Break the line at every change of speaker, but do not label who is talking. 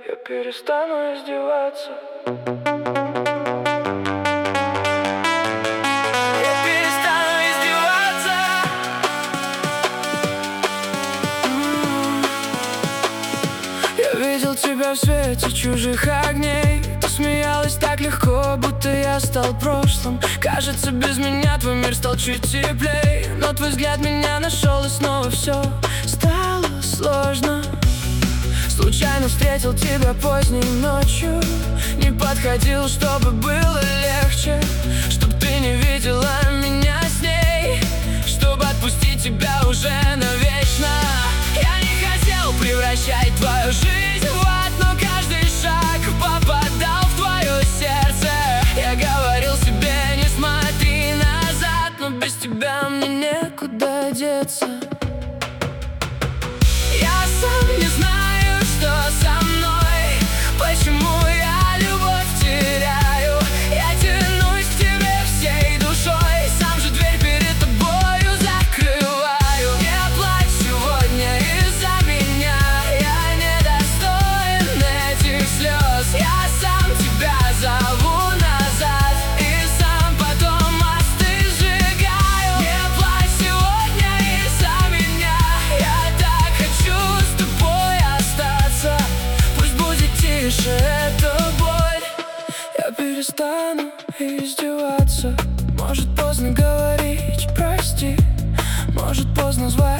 я перестану издеваться. Я перестану издеваться. Я видел тебя в свете чужих огней. Ты смеялась так легко, будто я стал прошлым. Кажется, без меня твой мир стал чуть теплей. Но твой взгляд меня нашел, и снова все стало сложно. Случайно встретил тебя поздней ночью. Не подходил, чтобы было легче, чтоб ты не видела меня с ней, чтобы отпустить тебя уже навечно. Я не хотел превращать твою жизнь в ад, но каждый шаг попадал в твое сердце. Я говорил себе, не смотри назад, но без тебя мне некуда деться. Я сам не знаю, что со мной, почему я любовь теряю. Я тянусь к тебе всей душой, сам же дверь перед тобою закрываю. Не плачь сегодня из-за меня, я недостоин этих слез. Я сам тебя зову назад и сам потом мосты сжигаю. Не плачь сегодня из-за меня, я так хочу с тобой остаться. Пусть будет тише эта боль, я перестану издеваться. Может, поздно говорить прости, может, поздно звать